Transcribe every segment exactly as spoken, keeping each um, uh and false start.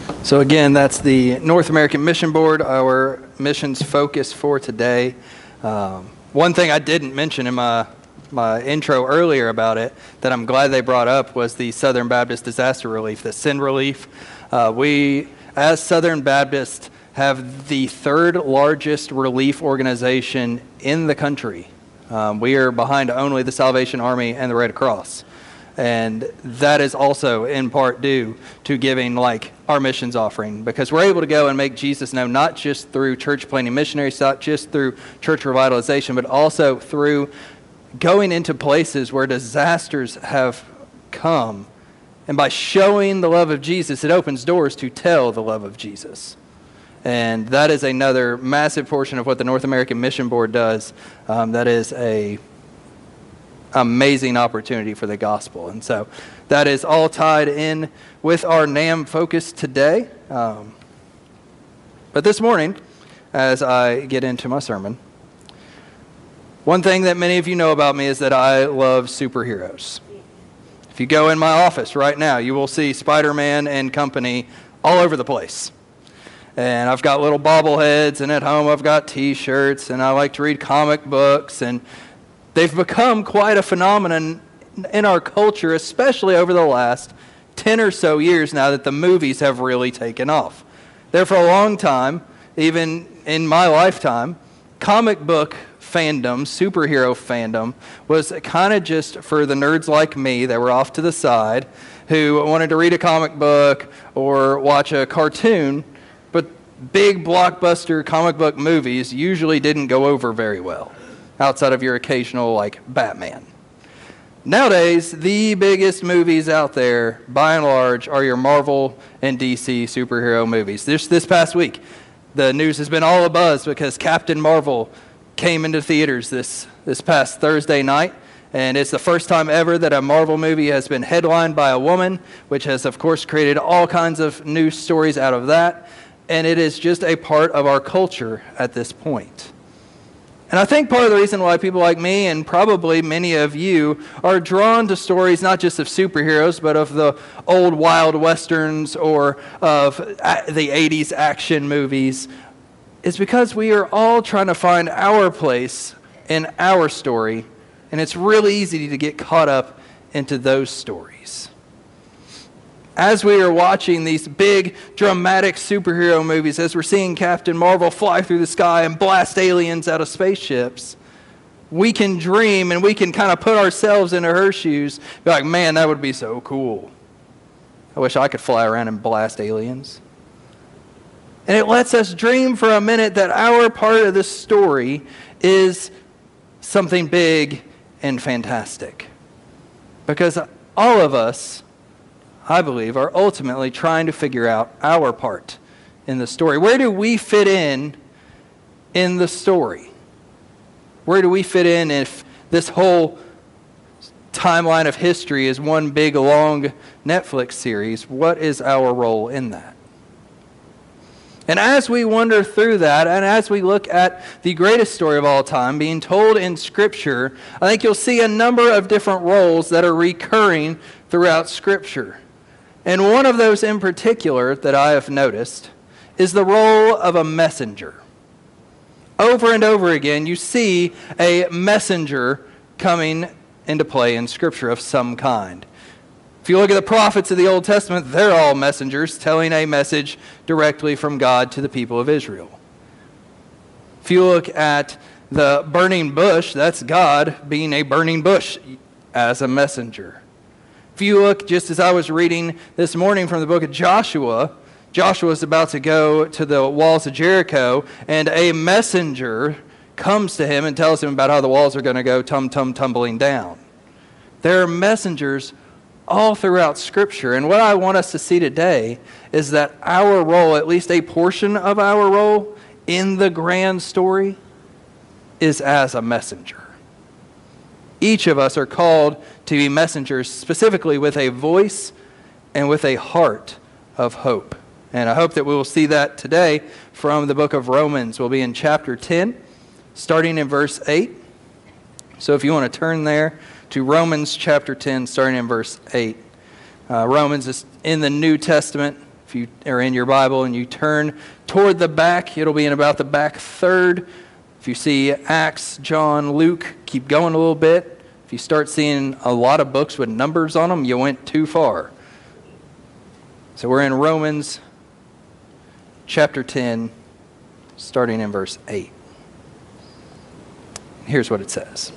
So again, that's the North American Mission Board, our missions focus for today. Um, one thing I didn't mention in my my intro earlier about it that I'm glad they brought up was the Southern Baptist Disaster Relief, the S I N Relief. Uh, we, as Southern Baptist, have the third largest relief organization in the country. Um, we are behind only the Salvation Army and the Red Cross. And that is also in part due to giving like our missions offering, because we're able to go and make Jesus known not just through church planting missionaries, not just through church revitalization, but also through going into places where disasters have come. And by showing the love of Jesus, it opens doors to tell the love of Jesus. And that is another massive portion of what the North American Mission Board does. Um, that is a amazing opportunity for the gospel. And so that is all tied in with our NAM focus today. Um, but this morning, as I get into my sermon, one thing that many of you know about me is that I love superheroes. If you go in my office right now, you will see Spider-Man and company all over the place. And I've got little bobbleheads, and at home I've got T-shirts, and I like to read comic books, and they've become quite a phenomenon in our culture, especially over the last ten or so years now that the movies have really taken off. There for a long time, even in my lifetime, comic book fandom, superhero fandom, was kind of just for the nerds like me that were off to the side, who wanted to read a comic book or watch a cartoon, but big blockbuster comic book movies usually didn't go over very well, outside of your occasional, like, Batman. Nowadays, the biggest movies out there, by and large, are your Marvel and D C superhero movies. This, this past week, the news has been all abuzz because Captain Marvel came into theaters this, this past Thursday night, and it's the first time ever that a Marvel movie has been headlined by a woman, which has, of course, created all kinds of news stories out of that, and it is just a part of our culture at this point. And I think part of the reason why people like me, and probably many of you, are drawn to stories not just of superheroes, but of the old wild westerns or of the eighties action movies, is because we are all trying to find our place in our story, and it's really easy to get caught up into those stories. As we are watching these big, dramatic superhero movies, as we're seeing Captain Marvel fly through the sky and blast aliens out of spaceships, we can dream and we can kind of put ourselves into her shoes, be like, man, that would be so cool. I wish I could fly around and blast aliens. And it lets us dream for a minute that our part of the story is something big and fantastic. Because all of us, I believe, are ultimately trying to figure out our part in the story. Where do we fit in in the story? Where do we fit in if this whole timeline of history is one big, long Netflix series? What is our role in that? And as we wander through that, and as we look at the greatest story of all time being told in Scripture, I think you'll see a number of different roles that are recurring throughout Scripture. And one of those in particular that I have noticed is the role of a messenger. Over and over again, you see a messenger coming into play in Scripture of some kind. If you look at the prophets of the Old Testament, they're all messengers telling a message directly from God to the people of Israel. If you look at the burning bush, that's God being a burning bush as a messenger. If you look, just as I was reading this morning from the book of Joshua, Joshua is about to go to the walls of Jericho, and a messenger comes to him and tells him about how the walls are going to go tum-tum tumbling down. There are messengers all throughout Scripture, and what I want us to see today is that our role, at least a portion of our role in the grand story, is as a messenger. Each of us are called to be messengers, specifically with a voice and with a heart of hope. And I hope that we will see that today from the book of Romans. We'll be in chapter ten, starting in verse eight. So if you want to turn there to Romans chapter ten, starting in verse eight. Uh, Romans is in the New Testament, If you are in your Bible and you turn toward the back, it'll be in about the back third. If you see Acts, John, Luke, keep going a little bit. If you start seeing a lot of books with numbers on them, you went too far. So we're in Romans chapter ten, starting in verse eight. Here's what it says.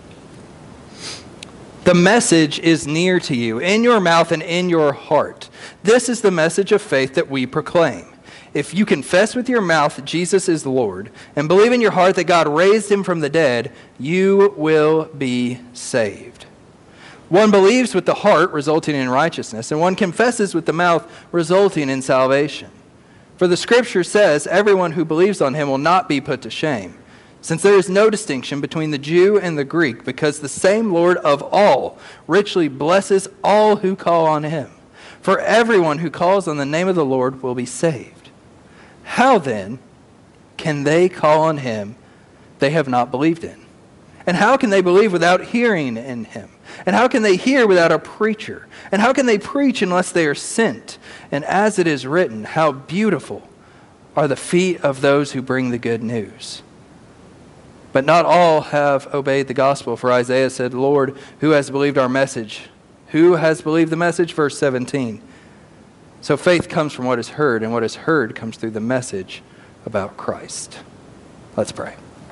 The message is near to you, in your mouth and in your heart. This is the message of faith that we proclaim. If you confess with your mouth that Jesus is the Lord, and believe in your heart that God raised him from the dead, you will be saved. One believes with the heart, resulting in righteousness, and one confesses with the mouth, resulting in salvation. For the Scripture says, everyone who believes on him will not be put to shame, since there is no distinction between the Jew and the Greek, because the same Lord of all richly blesses all who call on him. For everyone who calls on the name of the Lord will be saved. How then can they call on him they have not believed in? And how can they believe without hearing in him? And how can they hear without a preacher? And how can they preach unless they are sent? And as it is written, how beautiful are the feet of those who bring the good news. But not all have obeyed the gospel, for Isaiah said, Lord, who has believed our message? Who has believed the message? Verse seventeen. So faith comes from what is heard, and what is heard comes through the message about Christ. Let's pray.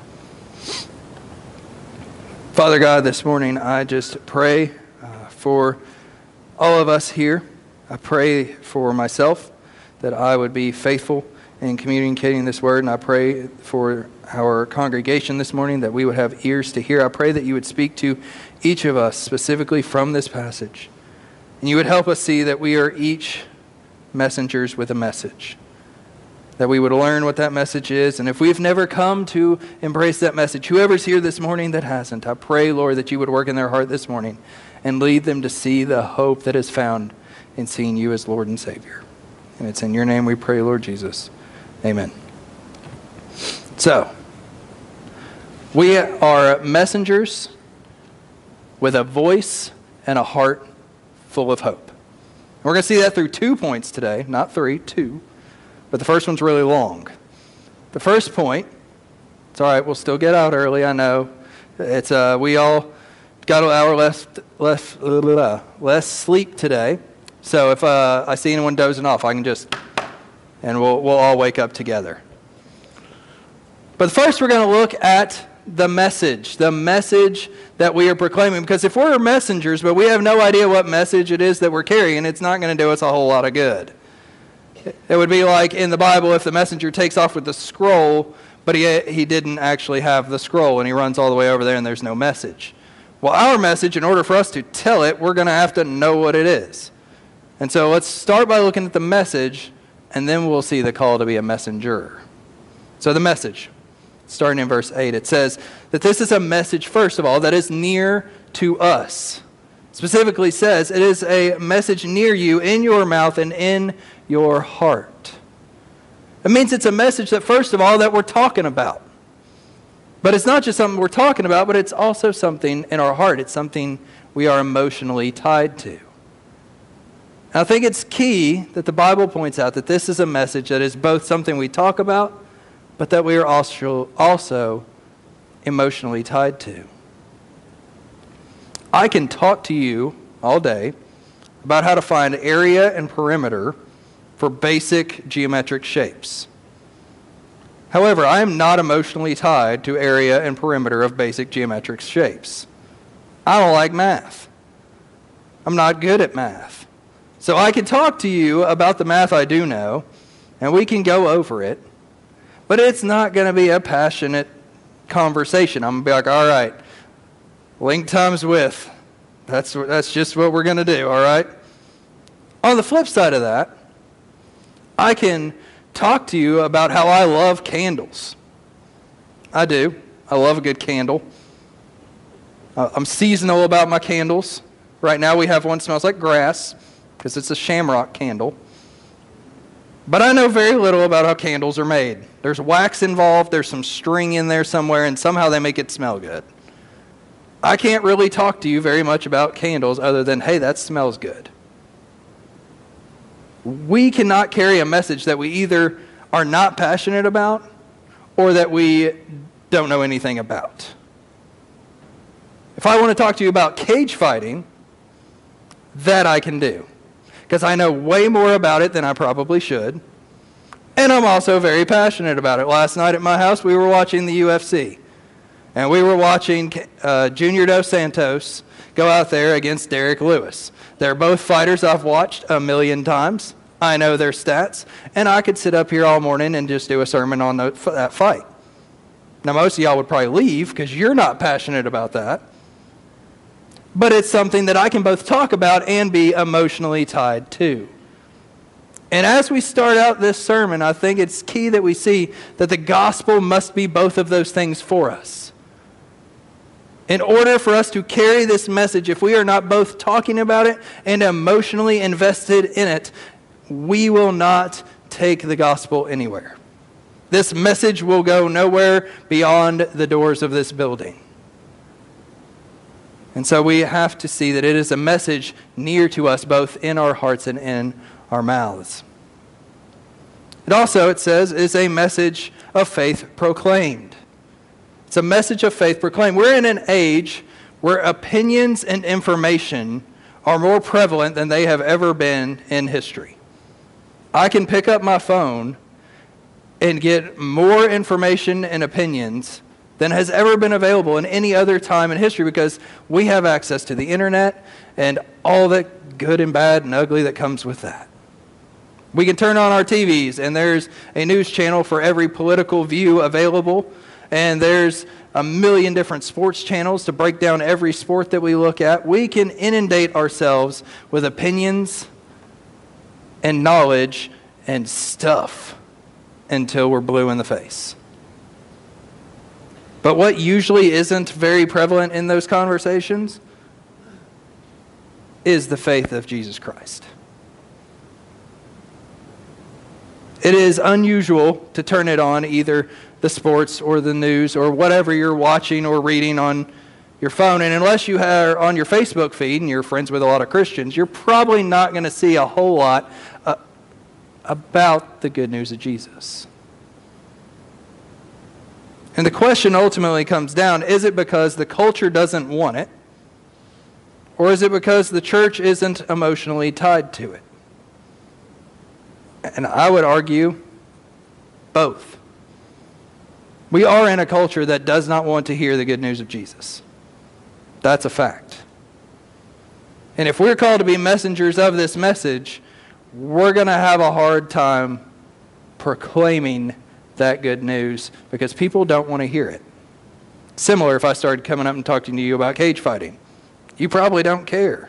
Father God, this morning I just pray uh, for all of us here. I pray for myself that I would be faithful in communicating this word, and I pray for our congregation this morning that we would have ears to hear. I pray that you would speak to each of us specifically from this passage, and you would help us see that we are each messengers with a message, that we would learn what that message is. And if we've never come to embrace that message, whoever's here this morning that hasn't, I pray, Lord, that you would work in their heart this morning and lead them to see the hope that is found in seeing you as Lord and Savior. And it's in your name we pray, Lord Jesus. Amen. So, we are messengers with a voice and a heart full of hope. We're going to see that through two points today, not three, two. But the first one's really long. The first point, it's all right, we'll still get out early, I know. It's uh, we all got an hour left, left, uh, less sleep today. So if uh, I see anyone dozing off, I can just, and we'll we'll all wake up together. But first we're going to look at the message, the message that we are proclaiming. Because if we're messengers, but we have no idea what message it is that we're carrying, it's not going to do us a whole lot of good. It would be like in the Bible if the messenger takes off with the scroll, but he he didn't actually have the scroll, and he runs all the way over there and there's no message. Well, our message, in order for us to tell it, we're going to have to know what it is. And so let's start by looking at the message, and then we'll see the call to be a messenger. So the message, starting in verse eight, it says that this is a message, first of all, that is near to us. Specifically says it is a message near you, in your mouth and in your heart. It means it's a message that, first of all, that we're talking about. But it's not just something we're talking about, but it's also something in our heart. It's something we are emotionally tied to. And I think it's key that the Bible points out that this is a message that is both something we talk about, but that we are also, also emotionally tied to. I can talk to you all day about how to find area and perimeter for basic geometric shapes. However, I am not emotionally tied to area and perimeter of basic geometric shapes. I don't like math. I'm not good at math. So I can talk to you about the math I do know, and we can go over it, but it's not going to be a passionate conversation. I'm going to be like, all right, length times width. That's, that's just what we're going to do, all right? On the flip side of that, I can talk to you about how I love candles. I do. I love a good candle. Uh, I'm seasonal about my candles. Right now we have one that smells like grass because it's a shamrock candle. But I know very little about how candles are made. There's wax involved, there's some string in there somewhere, and somehow they make it smell good. I can't really talk to you very much about candles other than, hey, that smells good. We cannot carry a message that we either are not passionate about or that we don't know anything about. If I want to talk to you about cage fighting, that I can do, because I know way more about it than I probably should, and I'm also very passionate about it. Last night at my house, we were watching the U F C, and we were watching uh, Junior Dos Santos go out there against Derek Lewis. They're both fighters I've watched a million times. I know their stats, and I could sit up here all morning and just do a sermon on the, that fight. Now, most of y'all would probably leave because you're not passionate about that. But it's something that I can both talk about and be emotionally tied to. And as we start out this sermon, I think it's key that we see that the gospel must be both of those things for us. In order for us to carry this message, if we are not both talking about it and emotionally invested in it, we will not take the gospel anywhere. This message will go nowhere beyond the doors of this building. And so we have to see that it is a message near to us, both in our hearts and in our mouths. It also, it says, is a message of faith proclaimed. It's a message of faith proclaimed. We're in an age where opinions and information are more prevalent than they have ever been in history. I can pick up my phone and get more information and opinions than has ever been available in any other time in history, because we have access to the internet and all that good and bad and ugly that comes with that. We can turn on our T Vs and there's a news channel for every political view available, and there's a million different sports channels to break down every sport that we look at. We can inundate ourselves with opinions and knowledge and stuff until we're blue in the face. But what usually isn't very prevalent in those conversations is the faith of Jesus Christ. It is unusual to turn it on, either the sports or the news or whatever you're watching or reading on your phone. And unless you are on your Facebook feed and you're friends with a lot of Christians, you're probably not going to see a whole lot uh, about the good news of Jesus. And the question ultimately comes down, is it because the culture doesn't want it? Or is it because the church isn't emotionally tied to it? And I would argue both. We are in a culture that does not want to hear the good news of Jesus. That's a fact. And if we're called to be messengers of this message, we're going to have a hard time proclaiming that good news because people don't want to hear it. Similar if I started coming up and talking to you about cage fighting. You probably don't care.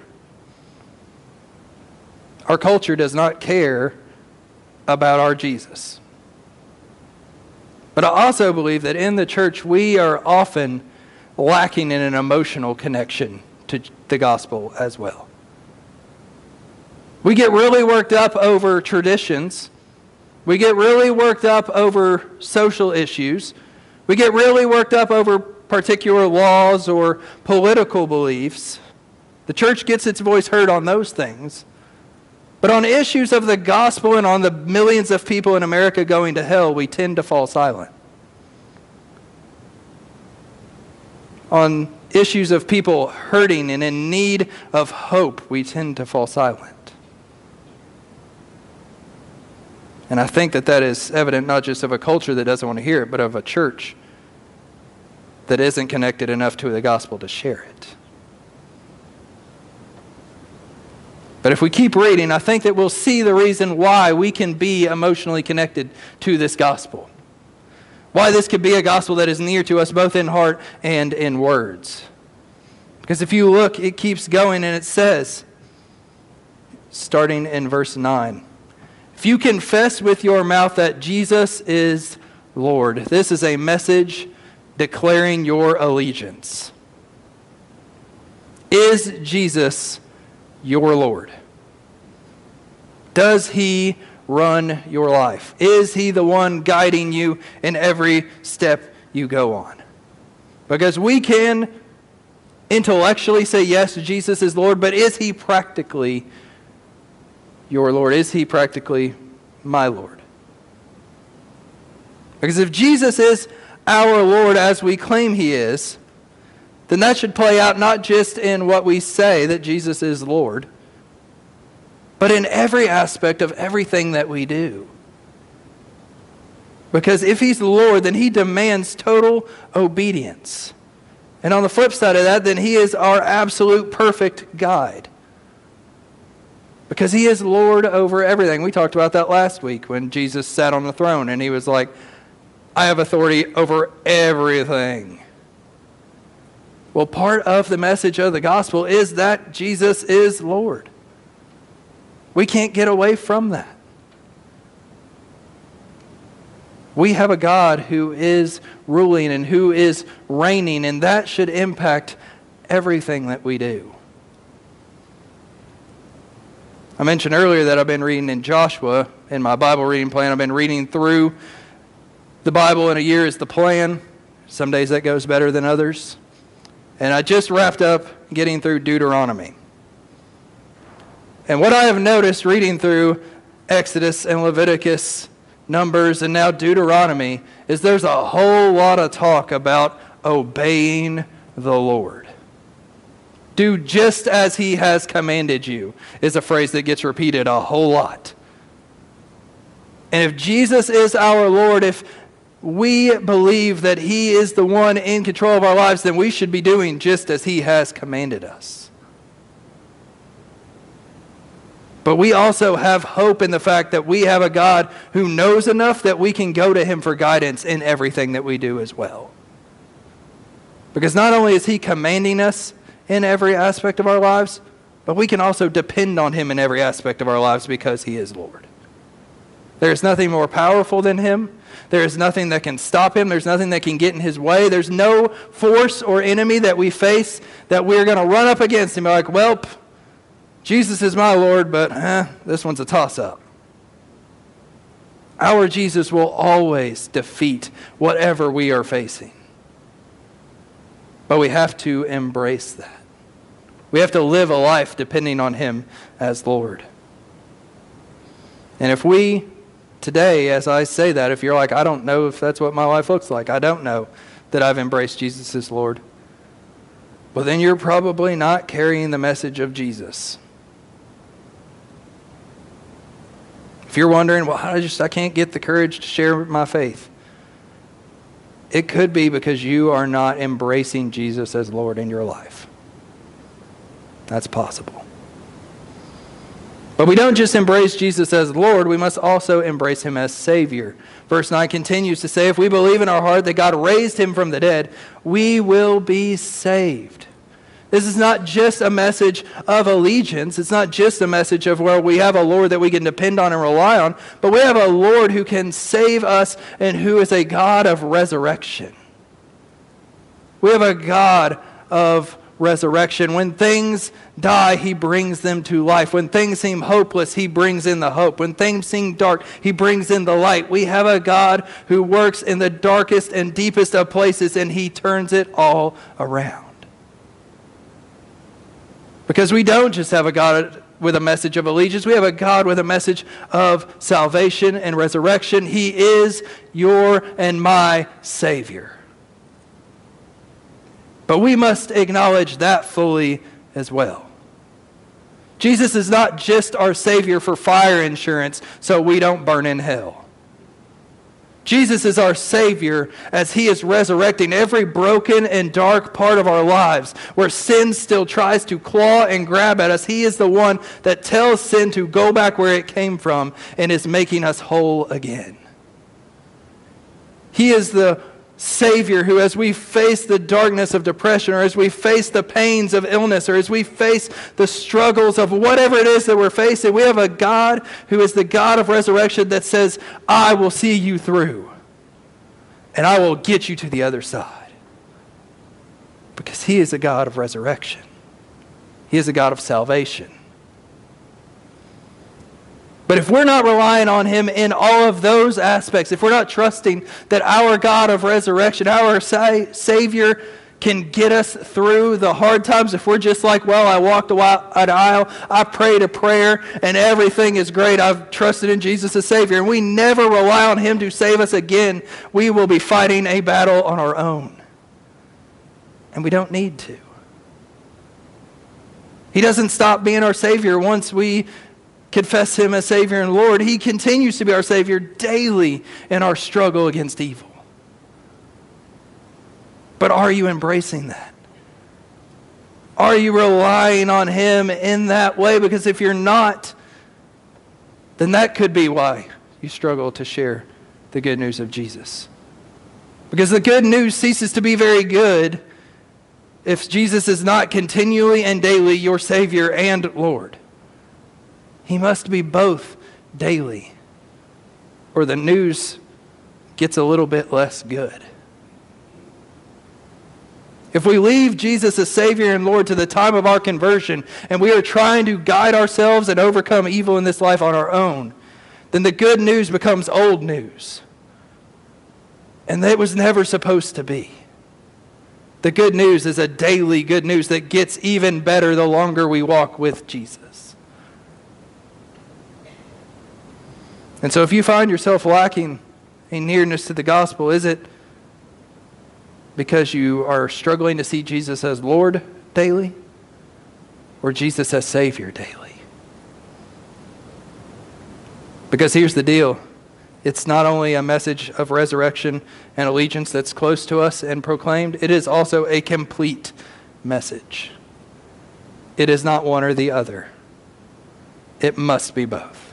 Our culture does not care about our Jesus. But I also believe that in the church we are often lacking in an emotional connection to the gospel as well. We get really worked up over traditions. We get really worked up over social issues. We get really worked up over particular laws or political beliefs. The church gets its voice heard on those things. But on issues of the gospel and on the millions of people in America going to hell, we tend to fall silent. On issues of people hurting and in need of hope, we tend to fall silent. And I think that that is evident not just of a culture that doesn't want to hear it, but of a church that isn't connected enough to the gospel to share it. But if we keep reading, I think that we'll see the reason why we can be emotionally connected to this gospel. Why this could be a gospel that is near to us both in heart and in words. Because if you look, it keeps going and it says, starting in verse nine, if you confess with your mouth that Jesus is Lord, this is a message declaring your allegiance. Is Jesus your Lord? Does he run your life? Is he the one guiding you in every step you go on? Because we can intellectually say yes, Jesus is Lord, but is he practically your Lord? Is he practically my Lord? Because if Jesus is our Lord as we claim he is, then that should play out not just in what we say that Jesus is Lord, but in every aspect of everything that we do. Because if he's the Lord, then he demands total obedience. And on the flip side of that, then he is our absolute perfect guide. Because he is Lord over everything. We talked about that last week when Jesus sat on the throne and he was like, I have authority over everything. Well, part of the message of the gospel is that Jesus is Lord. We can't get away from that. We have a God who is ruling and who is reigning, and that should impact everything that we do. I mentioned earlier that I've been reading in Joshua in my Bible reading plan. I've been reading through the Bible in a year is the plan. Some days that goes better than others. And I just wrapped up getting through Deuteronomy. And what I have noticed reading through Exodus and Leviticus, Numbers, and now Deuteronomy is there's a whole lot of talk about obeying the Lord. Do just as he has commanded you is a phrase that gets repeated a whole lot. And if Jesus is our Lord, if we believe that he is the one in control of our lives, then we should be doing just as he has commanded us. But we also have hope in the fact that we have a God who knows enough that we can go to him for guidance in everything that we do as well. Because not only is he commanding us in every aspect of our lives, but we can also depend on him in every aspect of our lives because he is Lord. There is nothing more powerful than him. There is nothing that can stop him. There's nothing that can get in his way. There's no force or enemy that we face that we're going to run up against him like, well, Jesus is my Lord, but eh, this one's a toss-up. Our Jesus will always defeat whatever we are facing. But we have to embrace that. We have to live a life depending on him as Lord. And if we, today, as I say that, if you're like, I don't know if that's what my life looks like, I don't know that I've embraced Jesus as Lord, well, then you're probably not carrying the message of Jesus. If you're wondering, well, I just I can't get the courage to share my faith, it could be because you are not embracing Jesus as Lord in your life. That's possible. But we don't just embrace Jesus as Lord, we must also embrace him as Savior. Verse nine continues to say, if we believe in our heart that God raised him from the dead, we will be saved. This is not just a message of allegiance. It's not just a message of, well, we have a Lord that we can depend on and rely on, but we have a Lord who can save us and who is a God of resurrection. We have a God of resurrection. When things die, he brings them to life. When things seem hopeless, he brings in the hope. When things seem dark, he brings in the light. We have a God who works in the darkest and deepest of places, and he turns it all around. Because we don't just have a God with a message of allegiance. We have a God with a message of salvation and resurrection. He is your and my Savior. But we must acknowledge that fully as well. Jesus is not just our Savior for fire insurance so we don't burn in hell. Jesus is our Savior as he is resurrecting every broken and dark part of our lives where sin still tries to claw and grab at us. He is the one that tells sin to go back where it came from and is making us whole again. He is the Savior who, as we face the darkness of depression, or as we face the pains of illness, or as we face the struggles of whatever it is that we're facing, we have a God who is the God of resurrection that says, I will see you through, and I will get you to the other side. Because he is a God of resurrection. He is a God of salvation. But if we're not relying on him in all of those aspects, if we're not trusting that our God of resurrection, our sa- Savior, can get us through the hard times, if we're just like, well, I walked an aisle, I prayed a prayer, and everything is great, I've trusted in Jesus as Savior, and we never rely on Him to save us again, we will be fighting a battle on our own. And we don't need to. He doesn't stop being our Savior once we confess Him as Savior and Lord. He continues to be our Savior daily in our struggle against evil. But are you embracing that? Are you relying on Him in that way? Because if you're not, then that could be why you struggle to share the good news of Jesus. Because the good news ceases to be very good if Jesus is not continually and daily your Savior and Lord. He must be both daily, or the news gets a little bit less good. If we leave Jesus as Savior and Lord to the time of our conversion, and we are trying to guide ourselves and overcome evil in this life on our own, then the good news becomes old news. And that was never supposed to be. The good news is a daily good news that gets even better the longer we walk with Jesus. And so if you find yourself lacking a nearness to the gospel, is it because you are struggling to see Jesus as Lord daily, or Jesus as Savior daily? Because here's the deal. It's not only a message of resurrection and allegiance that's close to us and proclaimed, it is also a complete message. It is not one or the other. It must be both.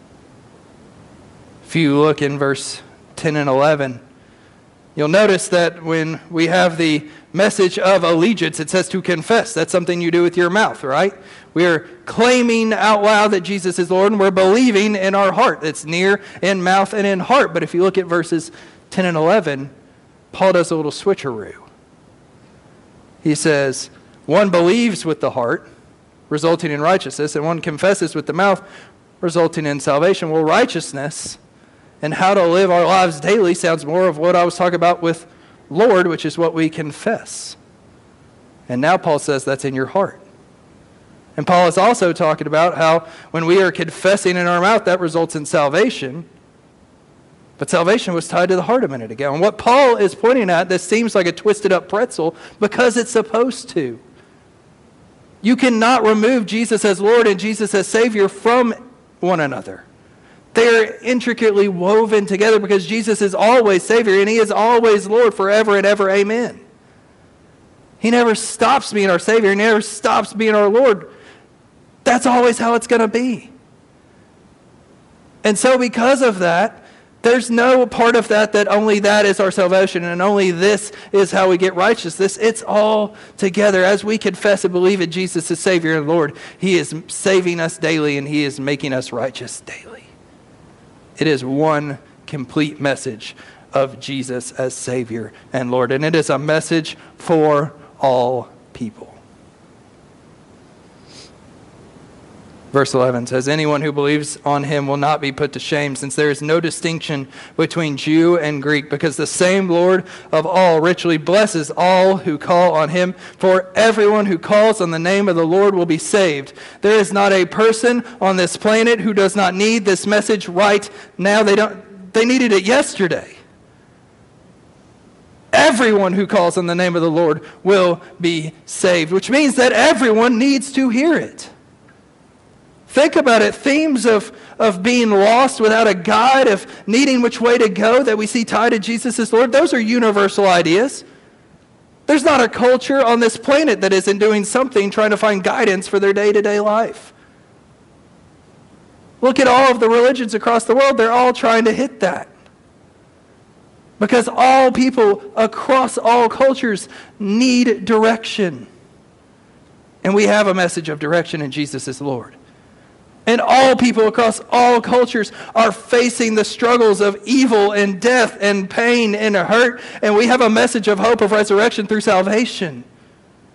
If you look in verse ten and eleven, you'll notice that when we have the message of allegiance, it says to confess. That's something you do with your mouth, right? We are claiming out loud that Jesus is Lord, and we're believing in our heart. It's near in mouth and in heart. But if you look at verses ten and eleven, Paul does a little switcheroo. He says, one believes with the heart, resulting in righteousness, and one confesses with the mouth, resulting in salvation. Well, righteousness and how to live our lives daily sounds more of what I was talking about with Lord, which is what we confess. And now Paul says that's in your heart. And Paul is also talking about how when we are confessing in our mouth, that results in salvation. But salvation was tied to the heart a minute ago. And what Paul is pointing at, this seems like a twisted up pretzel because it's supposed to. You cannot remove Jesus as Lord and Jesus as Savior from one another. They're intricately woven together because Jesus is always Savior and He is always Lord forever and ever. Amen. He never stops being our Savior. He never stops being our Lord. That's always how it's going to be. And so because of that, there's no part of that that only that is our salvation and only this is how we get righteousness. It's all together. As we confess and believe in Jesus as Savior and Lord, He is saving us daily and He is making us righteous daily. It is one complete message of Jesus as Savior and Lord. And it is a message for all people. Verse eleven says, anyone who believes on Him will not be put to shame, since there is no distinction between Jew and Greek, because the same Lord of all richly blesses all who call on Him. For everyone who calls on the name of the Lord will be saved. There is not a person on this planet who does not need this message right now. They don't. They needed it yesterday. Everyone who calls on the name of the Lord will be saved, which means that everyone needs to hear it. Think about it. Themes of, of being lost without a guide, of needing which way to go that we see tied to Jesus as Lord, those are universal ideas. There's not a culture on this planet that isn't doing something trying to find guidance for their day-to-day life. Look at all of the religions across the world. They're all trying to hit that. Because all people across all cultures need direction. And we have a message of direction in Jesus as Lord. And all people across all cultures are facing the struggles of evil and death and pain and hurt. And we have a message of hope of resurrection through salvation.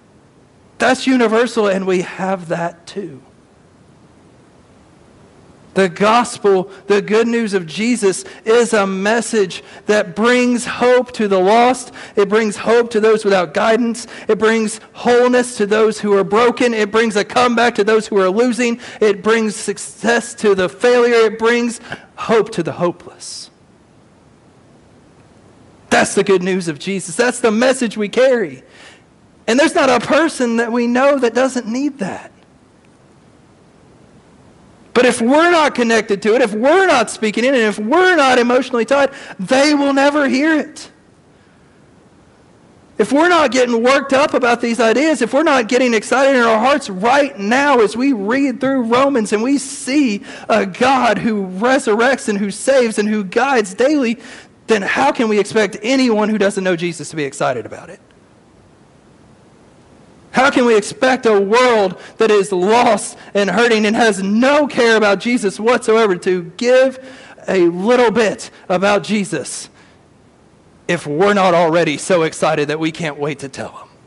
That's universal, and we have that too. The gospel, the good news of Jesus, is a message that brings hope to the lost. It brings hope to those without guidance. It brings wholeness to those who are broken. It brings a comeback to those who are losing. It brings success to the failure. It brings hope to the hopeless. That's the good news of Jesus. That's the message we carry. And there's not a person that we know that doesn't need that. But if we're not connected to it, if we're not speaking it, and if we're not emotionally tied, they will never hear it. If we're not getting worked up about these ideas, if we're not getting excited in our hearts right now as we read through Romans and we see a God who resurrects and who saves and who guides daily, then how can we expect anyone who doesn't know Jesus to be excited about it? How can we expect a world that is lost and hurting and has no care about Jesus whatsoever to give a little bit about Jesus if we're not already so excited that we can't wait to tell them?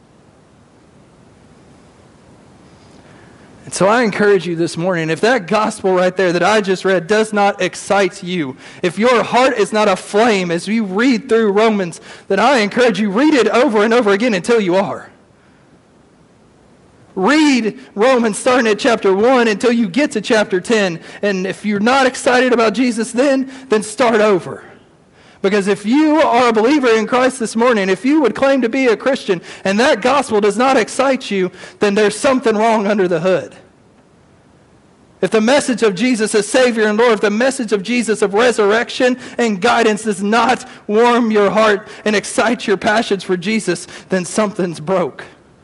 And so I encourage you this morning, if that gospel right there that I just read does not excite you, if your heart is not aflame as you read through Romans, then I encourage you, read it over and over again until you are. Read Romans starting at chapter one until you get to chapter ten. And if you're not excited about Jesus then, then start over. Because if you are a believer in Christ this morning, if you would claim to be a Christian and that gospel does not excite you, then there's something wrong under the hood. If the message of Jesus as Savior and Lord, if the message of Jesus of resurrection and guidance does not warm your heart and excite your passions for Jesus, then something's broke.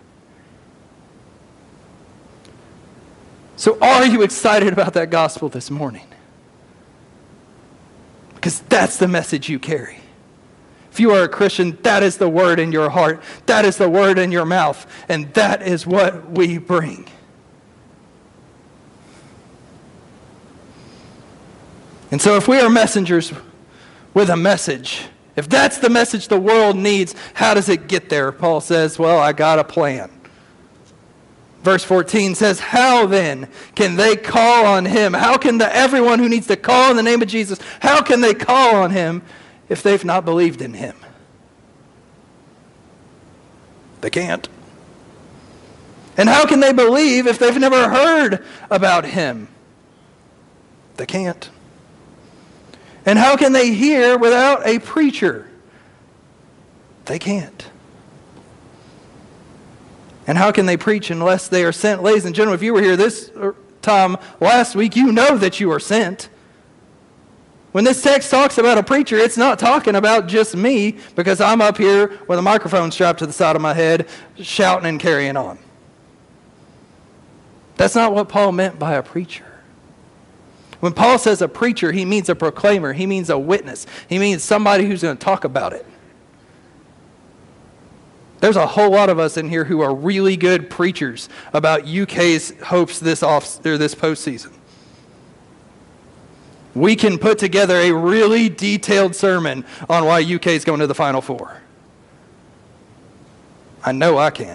So are you excited about that gospel this morning? Because that's the message you carry. If you are a Christian, that is the word in your heart. That is the word in your mouth. And that is what we bring. And so if we are messengers with a message, if that's the message the world needs, how does it get there? Paul says, well, I got a plan. Verse fourteen says, how then can they call on him? How can the everyone who needs to call in the name of Jesus, how can they call on him if they've not believed in him? They can't. And how can they believe if they've never heard about him? They can't. And how can they hear without a preacher? They can't. And how can they preach unless they are sent? Ladies and gentlemen, if you were here this time last week, you know that you are sent. When this text talks about a preacher, it's not talking about just me because I'm up here with a microphone strapped to the side of my head, shouting and carrying on. That's not what Paul meant by a preacher. When Paul says a preacher, he means a proclaimer. He means a witness. He means somebody who's going to talk about it. There's a whole lot of us in here who are really good preachers about U K's hopes this off or this postseason. We can put together a really detailed sermon on why U K is going to the Final Four. I know I can.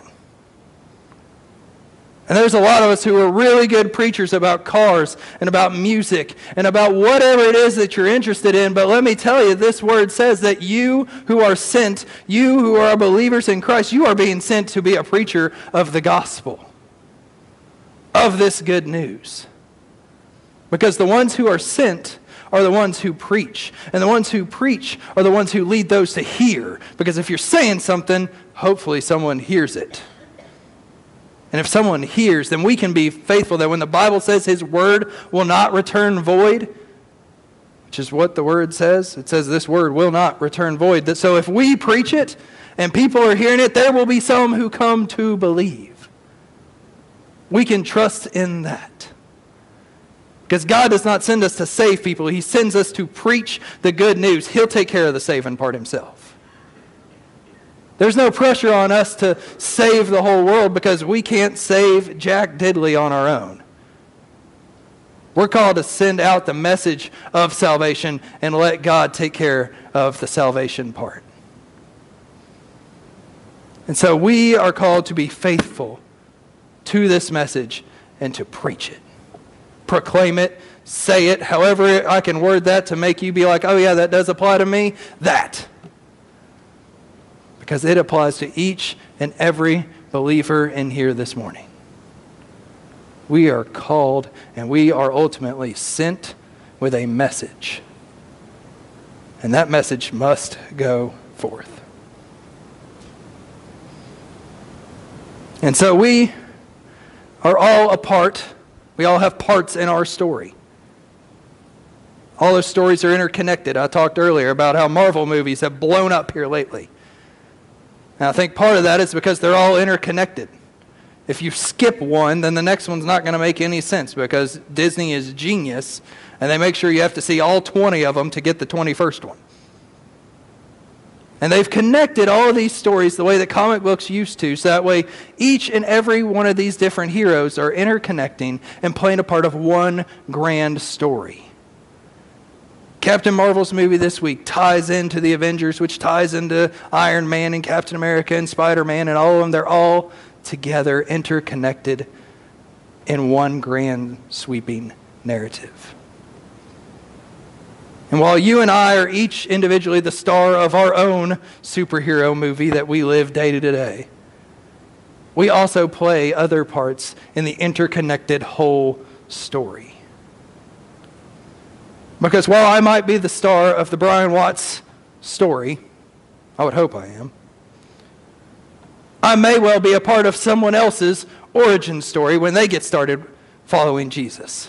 And there's a lot of us who are really good preachers about cars and about music and about whatever it is that you're interested in. But let me tell you, this word says that you who are sent, you who are believers in Christ, you are being sent to be a preacher of the gospel, of this good news. Because the ones who are sent are the ones who preach. And the ones who preach are the ones who lead those to hear. Because if you're saying something, hopefully someone hears it. And if someone hears, then we can be faithful that when the Bible says his word will not return void, which is what the word says, it says this word will not return void. That so if we preach it and people are hearing it, there will be some who come to believe. We can trust in that. Because God does not send us to save people. He sends us to preach the good news. He'll take care of the saving part himself. There's no pressure on us to save the whole world because we can't save Jack Diddley on our own. We're called to send out the message of salvation and let God take care of the salvation part. And so we are called to be faithful to this message and to preach it. Proclaim it say it, however I can word that to make you be like, oh yeah, that does apply to me, that. Because it applies to each and every believer in here this morning. We are called and we are ultimately sent with a message. And that message must go forth. And so we are all a part. We all have parts in our story. All those stories are interconnected. I talked earlier about how Marvel movies have blown up here lately. And I think part of that is because they're all interconnected. If you skip one, then the next one's not going to make any sense because Disney is genius and they make sure you have to see all twenty of them to get the twenty-first one. And they've connected all of these stories the way that comic books used to, so that way each and every one of these different heroes are interconnecting and playing a part of one grand story. Captain Marvel's movie this week ties into the Avengers, which ties into Iron Man and Captain America and Spider-Man and all of them. They're all together, interconnected in one grand sweeping narrative. And while you and I are each individually the star of our own superhero movie that we live day to day, we also play other parts in the interconnected whole story. Because while I might be the star of the Brian Watts story, I would hope I am, I may well be a part of someone else's origin story when they get started following Jesus.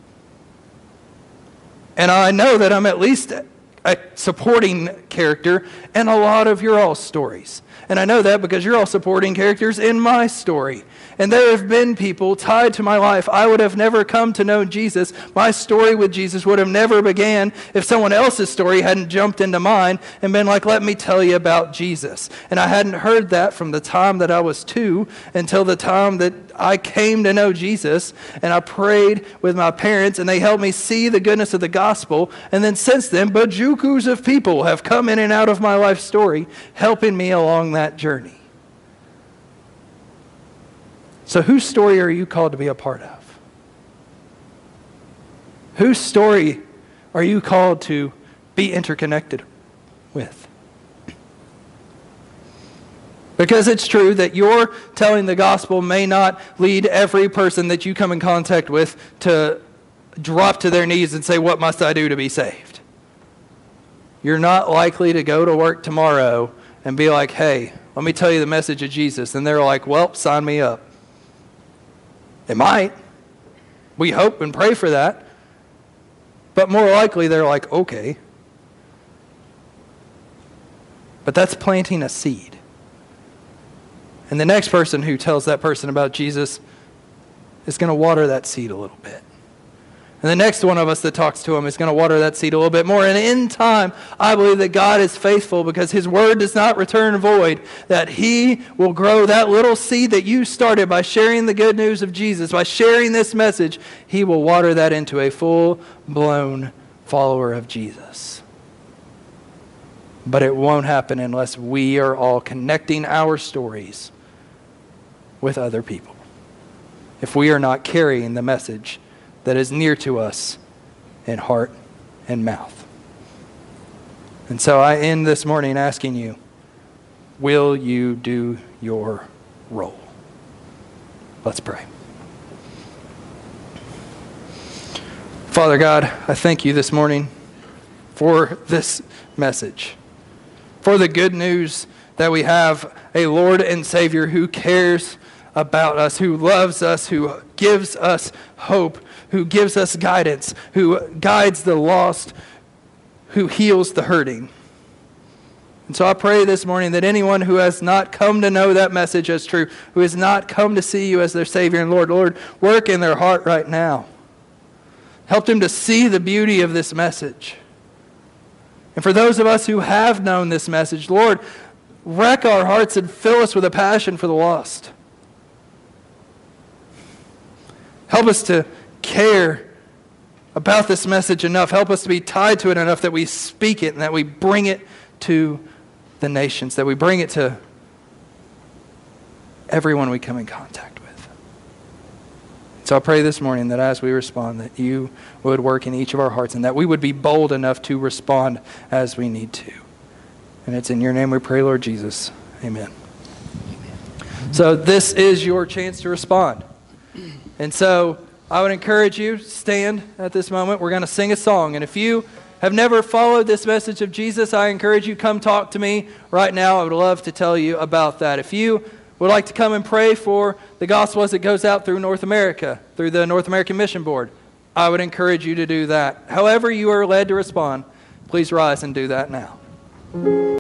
And I know that I'm at least a supporting character in a lot of your all stories. And I know that because you're all supporting characters in my story. And there have been people tied to my life. I would have never come to know Jesus. My story with Jesus would have never began if someone else's story hadn't jumped into mine and been like, let me tell you about Jesus. And I hadn't heard that from the time that I was two until the time that I came to know Jesus. And I prayed with my parents and they helped me see the goodness of the gospel. And then since then, bajukus of people have come in and out of my life story, helping me along that journey. So whose story are you called to be a part of? Whose story are you called to be interconnected with? Because it's true that your telling the gospel may not lead every person that you come in contact with to drop to their knees and say, what must I do to be saved? You're not likely to go to work tomorrow and be like, hey, let me tell you the message of Jesus. And they're like, well, sign me up. It might. We hope and pray for that. But more likely they're like, okay. But that's planting a seed. And the next person who tells that person about Jesus is going to water that seed a little bit. And the next one of us that talks to him is going to water that seed a little bit more. And in time, I believe that God is faithful because his word does not return void, that he will grow that little seed that you started by sharing the good news of Jesus, by sharing this message. He will water that into a full-blown follower of Jesus. But it won't happen unless we are all connecting our stories with other people. If we are not carrying the message that is near to us in heart and mouth. And so I end this morning asking you, will you do your role? Let's pray. Father God, I thank you this morning for this message, for the good news that we have a Lord and Savior who cares about us, who loves us, who gives us hope, who gives us guidance, who guides the lost, who heals the hurting. And so I pray this morning that anyone who has not come to know that message as true, who has not come to see you as their Savior and Lord, Lord, work in their heart right now. Help them to see the beauty of this message. And for those of us who have known this message, Lord, wreck our hearts and fill us with a passion for the lost. Help us to care about this message enough. Help us to be tied to it enough that we speak it and that we bring it to the nations, that we bring it to everyone we come in contact with. So I pray this morning that as we respond, that you would work in each of our hearts and that we would be bold enough to respond as we need to. And it's in your name we pray, Lord Jesus. Amen. Amen. So this is your chance to respond. And so I would encourage you to stand at this moment. We're going to sing a song. And if you have never followed this message of Jesus, I encourage you, come talk to me right now. I would love to tell you about that. If you would like to come and pray for the gospel as it goes out through North America, through the North American Mission Board, I would encourage you to do that. However you are led to respond, please rise and do that now.